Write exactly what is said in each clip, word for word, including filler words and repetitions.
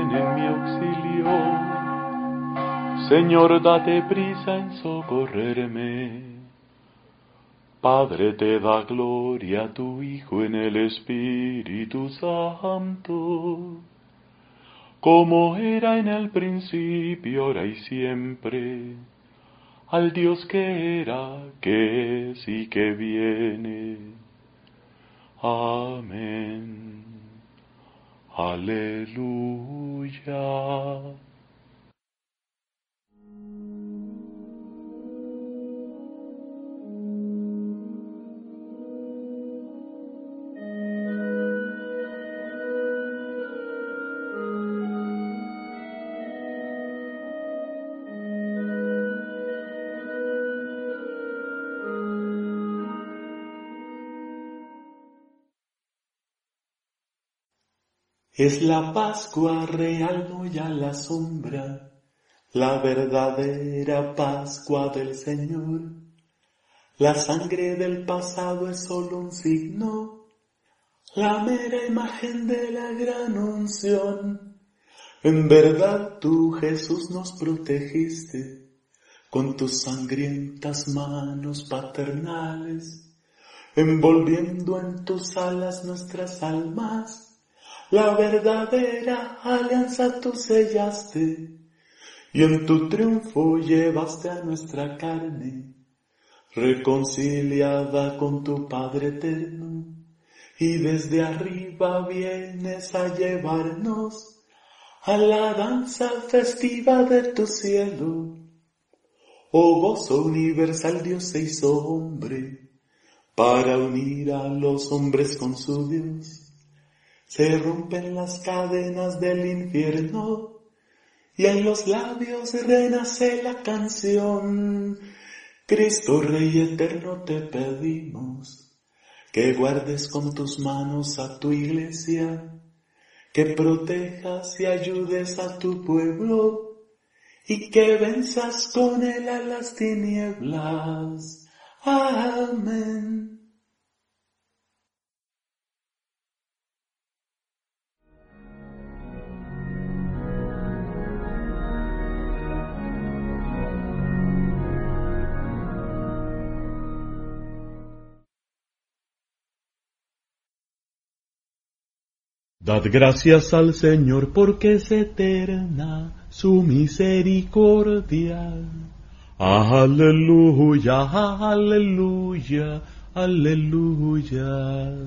ven en mi auxilio. Señor, date prisa en socorrerme. Padre, te da gloria a tu Hijo en el Espíritu Santo, como era en el principio, ahora y siempre, al Dios que era, que es y que viene. Amén. Aleluya. Es la Pascua real, no ya la sombra, la verdadera Pascua del Señor. La sangre del pasado es solo un signo, la mera imagen de la gran unción. En verdad tú, Jesús, nos protegiste con tus sangrientas manos paternales, envolviendo en tus alas nuestras almas. La verdadera alianza tú sellaste, y en tu triunfo llevaste a nuestra carne, reconciliada con tu Padre eterno, y desde arriba vienes a llevarnos a la danza festiva de tu cielo. Oh gozo universal, Dios se hizo hombre, para unir a los hombres con su Dios. Se rompen las cadenas del infierno y en los labios renace la canción. Cristo Rey eterno, te pedimos que guardes con tus manos a tu iglesia, que protejas y ayudes a tu pueblo y que venzas con él a las tinieblas. Amén. Dad gracias al Señor porque es eterna su misericordia. Aleluya, aleluya, aleluya.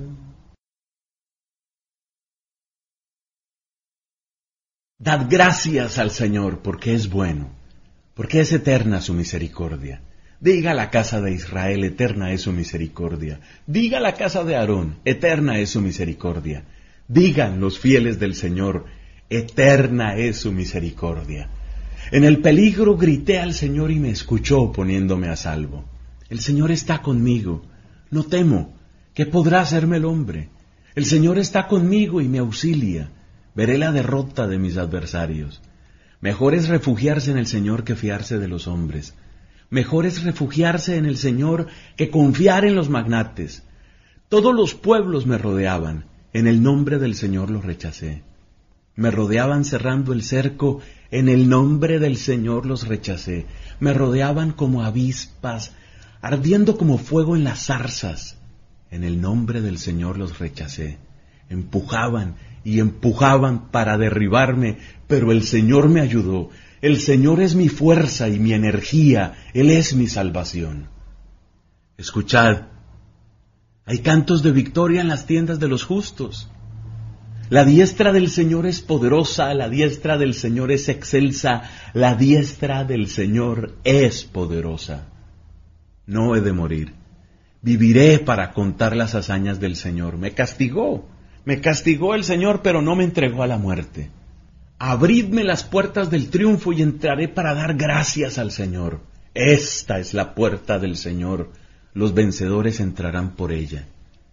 Dad gracias al Señor porque es bueno, porque es eterna su misericordia. Diga la casa de Israel, eterna es su misericordia. Diga la casa de Aarón, eterna es su misericordia. Digan los fieles del Señor, eterna es su misericordia. En el peligro grité al Señor y me escuchó poniéndome a salvo. El Señor está conmigo, no temo, ¿qué podrá hacerme el hombre? El Señor está conmigo y me auxilia, veré la derrota de mis adversarios. Mejor es refugiarse en el Señor que fiarse de los hombres. Mejor es refugiarse en el Señor que confiar en los magnates. Todos los pueblos me rodeaban. En el nombre del Señor los rechacé. Me rodeaban cerrando el cerco, en el nombre del Señor los rechacé. Me rodeaban como avispas, ardiendo como fuego en las zarzas. En el nombre del Señor los rechacé. Empujaban y empujaban para derribarme, pero el Señor me ayudó. El Señor es mi fuerza y mi energía, Él es mi salvación. Escuchad. Hay cantos de victoria en las tiendas de los justos. La diestra del Señor es poderosa, la diestra del Señor es excelsa, la diestra del Señor es poderosa. No he de morir. Viviré para contar las hazañas del Señor. Me castigó, me castigó el Señor, pero no me entregó a la muerte. Abridme las puertas del triunfo y entraré para dar gracias al Señor. Esta es la puerta del Señor. Los vencedores entrarán por ella.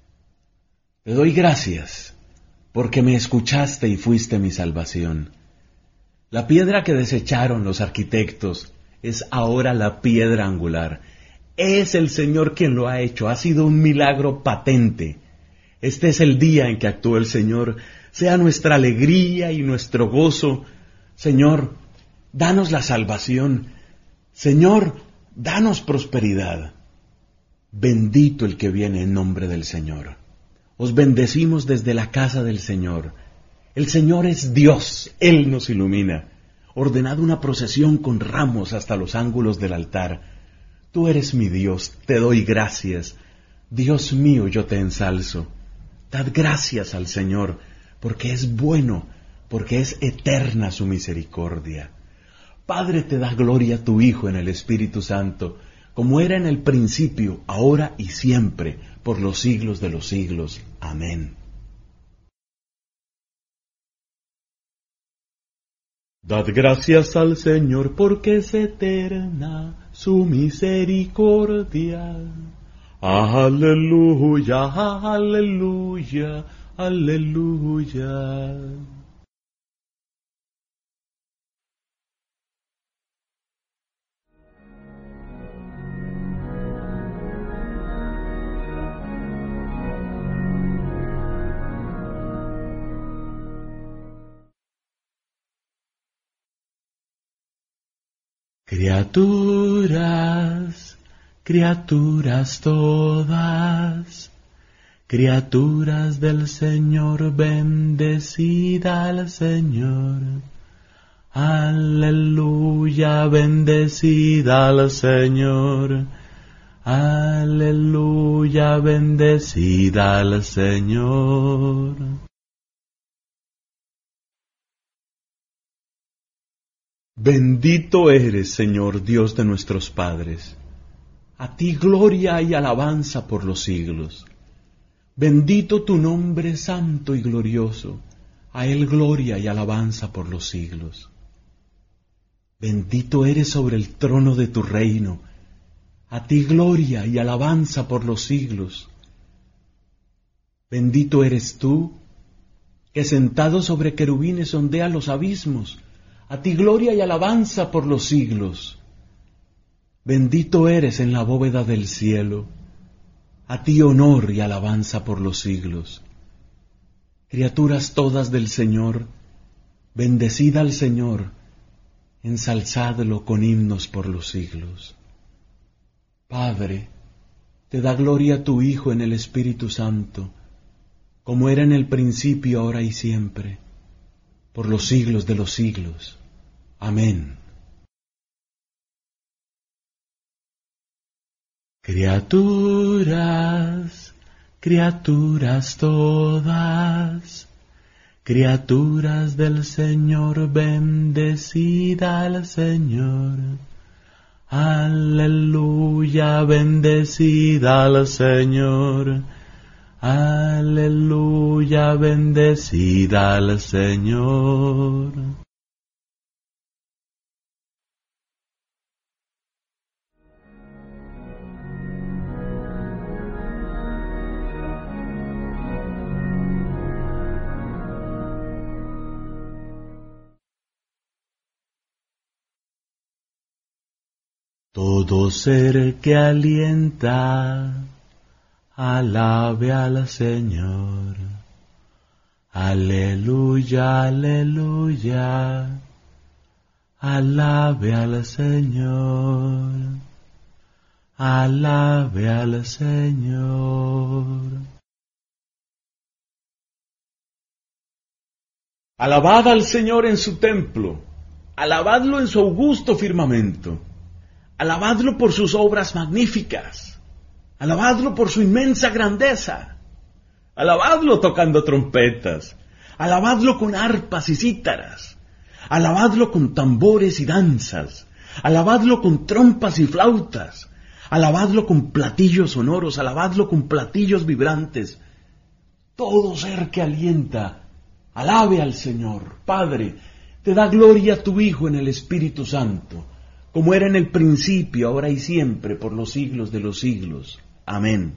Te doy gracias, porque me escuchaste y fuiste mi salvación. La piedra que desecharon los arquitectos es ahora la piedra angular. Es el Señor quien lo ha hecho, ha sido un milagro patente. Este es el día en que actuó el Señor. sea nuestra alegría y nuestro gozo. Señor, danos la salvación. Señor, danos prosperidad. Bendito el que viene en nombre del Señor. Os bendecimos desde la casa del Señor. El Señor es Dios, Él nos ilumina. Ordenad una procesión con ramos hasta los ángulos del altar. Tú eres mi Dios, te doy gracias. Dios mío, yo te ensalzo. Dad gracias al Señor, porque es bueno, porque es eterna su misericordia. Padre, te da gloria a tu Hijo en el Espíritu Santo, como era en el principio, ahora y siempre, por los siglos de los siglos. Amén. Dad gracias al Señor, porque es eterna su misericordia. Aleluya, aleluya, aleluya. Criaturas, criaturas todas, criaturas del Señor, bendecida al Señor. Aleluya, bendecida al Señor. Aleluya, bendecida al Señor. Bendito eres, Señor, Dios de nuestros padres. A ti gloria y alabanza por los siglos. Bendito tu nombre santo y glorioso. A él gloria y alabanza por los siglos. Bendito eres sobre el trono de tu reino. A ti gloria y alabanza por los siglos. Bendito eres tú, que sentado sobre querubines ondea los abismos. A ti gloria y alabanza por los siglos. Bendito eres en la bóveda del cielo. A ti honor y alabanza por los siglos. Criaturas todas del Señor, bendecid al Señor, ensalzadlo con himnos por los siglos. Padre, te da gloria tu Hijo en el Espíritu Santo, como era en el principio, ahora y siempre, por los siglos de los siglos. Amén. Criaturas, criaturas todas, criaturas del Señor, bendecida al Señor. Aleluya, bendecida al Señor. Aleluya, bendecida al Señor. Todo ser que alienta, alabe al Señor. Aleluya, aleluya, alabe al Señor. Alabe al Señor. Alabad al Señor en su templo, alabadlo en su augusto firmamento. Alabadlo por sus obras magníficas. Alabadlo por su inmensa grandeza. Alabadlo tocando trompetas. Alabadlo con arpas y cítaras. Alabadlo con tambores y danzas. Alabadlo con trompas y flautas. Alabadlo con platillos sonoros. Alabadlo con platillos vibrantes. Todo ser que alienta, alabe al Señor. Padre, te da gloria a tu Hijo en el Espíritu Santo, como era en el principio, ahora y siempre, por los siglos de los siglos. Amén.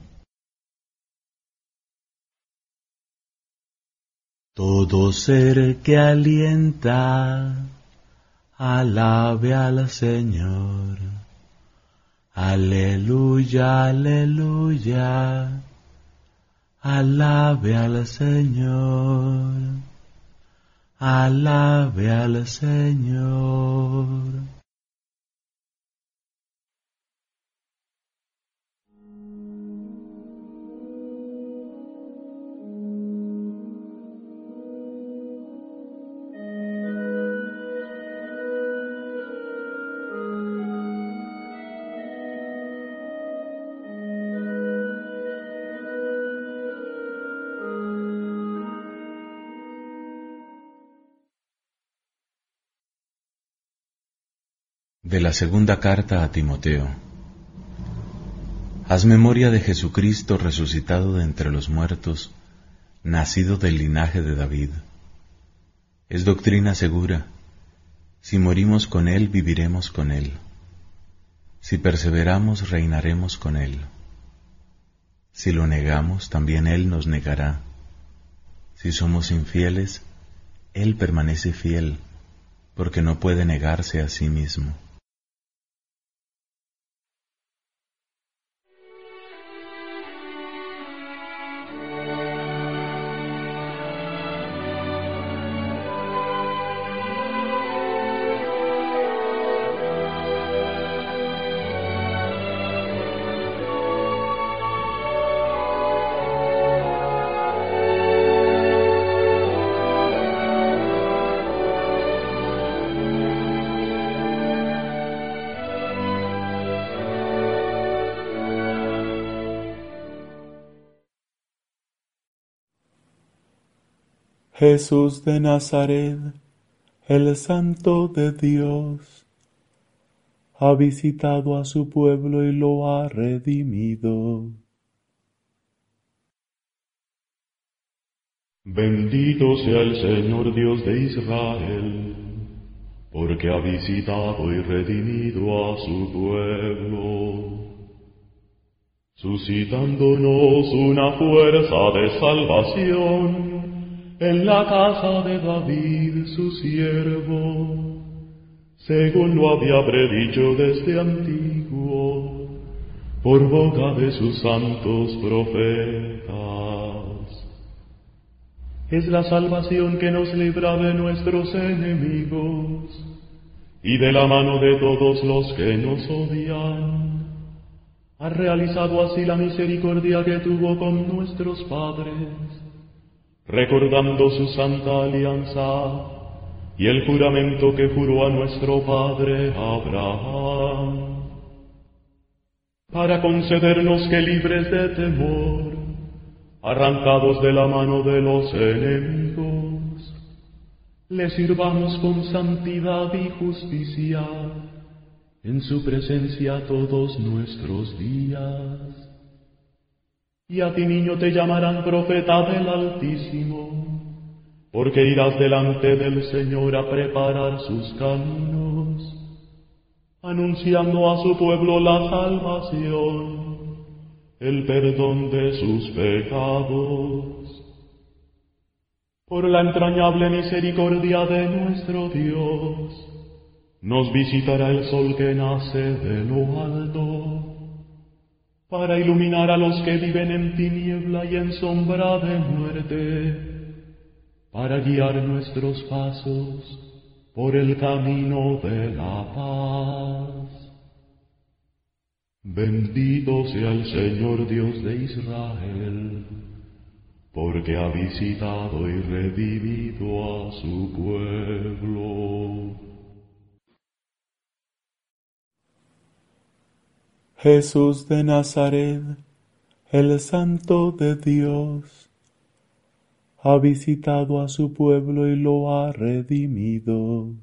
Todo ser que alienta, alabe al Señor. Aleluya, aleluya, Alabe al Señor, alabe al Señor. De la segunda carta a Timoteo. Haz memoria de Jesucristo resucitado de entre los muertos, nacido del linaje de David. Es doctrina segura. Si morimos con Él, viviremos con Él. Si perseveramos, reinaremos con Él. Si lo negamos, también Él nos negará. Si somos infieles, Él permanece fiel, porque no puede negarse a sí mismo. Jesús de Nazaret, el Santo de Dios, ha visitado a su pueblo y lo ha redimido. Bendito sea el Señor Dios de Israel, porque ha visitado y redimido a su pueblo, suscitándonos una fuerza de salvación en la casa de David su siervo, según lo había predicho desde antiguo, por boca de sus santos profetas. Es la salvación que nos libra de nuestros enemigos y de la mano de todos los que nos odian. Ha realizado así la misericordia que tuvo con nuestros padres, recordando su santa alianza y el juramento que juró a nuestro padre Abraham, para concedernos que libres de temor, arrancados de la mano de los enemigos, le sirvamos con santidad y justicia en su presencia todos nuestros días. Y a ti, niño, te llamarán profeta del Altísimo, porque irás delante del Señor a preparar sus caminos, anunciando a su pueblo la salvación, el perdón de sus pecados. Por la entrañable misericordia de nuestro Dios, nos visitará el sol que nace de lo alto, para iluminar a los que viven en tiniebla y en sombra de muerte, para guiar nuestros pasos por el camino de la paz. Bendito sea el Señor Dios de Israel, porque ha visitado y redimido a su pueblo. Jesús de Nazaret, el Santo de Dios, ha visitado a su pueblo y lo ha redimido.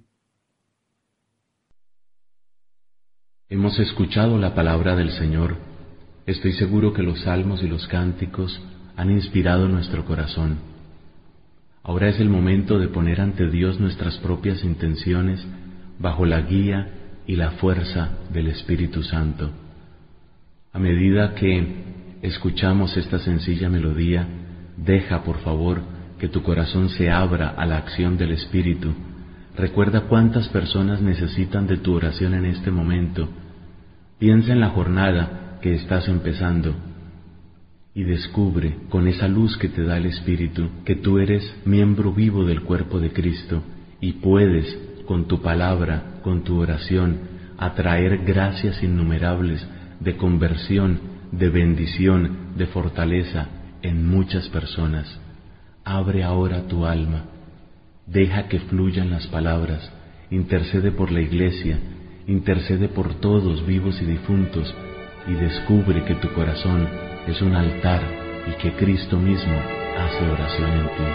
Hemos escuchado la palabra del Señor. Estoy seguro que los salmos y los cánticos han inspirado nuestro corazón. Ahora es el momento de poner ante Dios nuestras propias intenciones bajo la guía y la fuerza del Espíritu Santo. A medida que escuchamos esta sencilla melodía, deja, por favor, que tu corazón se abra a la acción del Espíritu. Recuerda cuántas personas necesitan de tu oración en este momento. Piensa en la jornada que estás empezando y descubre con esa luz que te da el Espíritu que tú eres miembro vivo del cuerpo de Cristo y puedes, con tu palabra, con tu oración, atraer gracias innumerables de conversión, de bendición, de fortaleza en muchas personas. Abre ahora tu alma, deja que fluyan las palabras, intercede por la Iglesia, intercede por todos vivos y difuntos y descubre que tu corazón es un altar y que Cristo mismo hace oración en ti.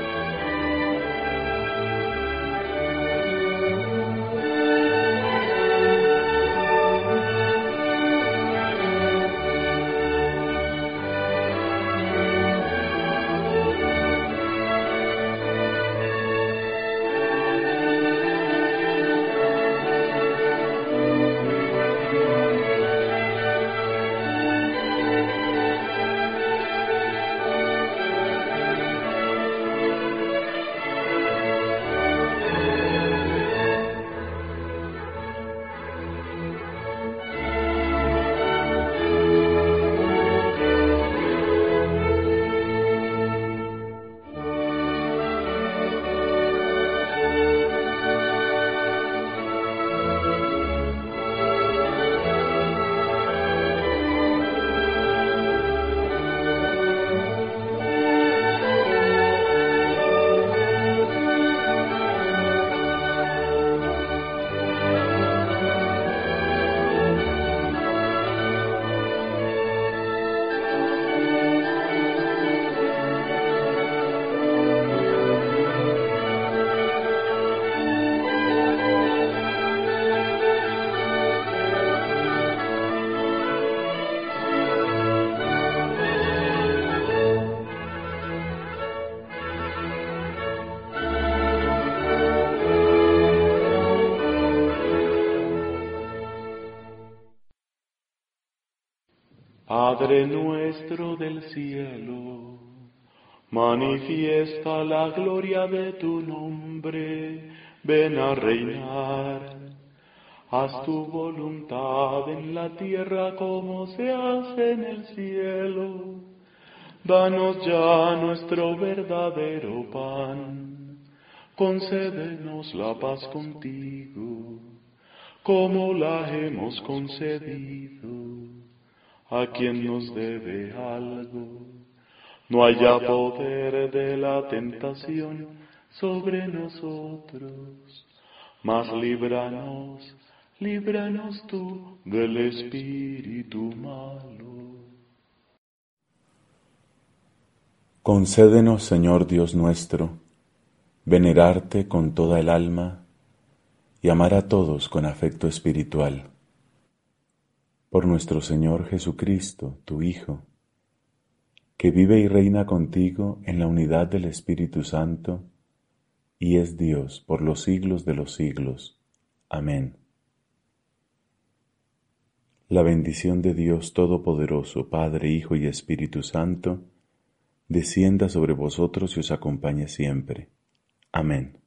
Padre nuestro del cielo, manifiesta la gloria de tu nombre, ven a reinar. Haz tu voluntad en la tierra como se hace en el cielo. Danos ya nuestro verdadero pan, concédenos la paz contigo, como la hemos concedido a quien nos debe algo. No haya poder de la tentación sobre nosotros, mas líbranos, líbranos tú del espíritu malo. Concédenos, Señor Dios nuestro, venerarte con toda el alma y amar a todos con afecto espiritual. Por nuestro Señor Jesucristo, tu Hijo, que vive y reina contigo en la unidad del Espíritu Santo, y es Dios por los siglos de los siglos. Amén. La bendición de Dios Todopoderoso, Padre, Hijo y Espíritu Santo, descienda sobre vosotros y os acompañe siempre. Amén.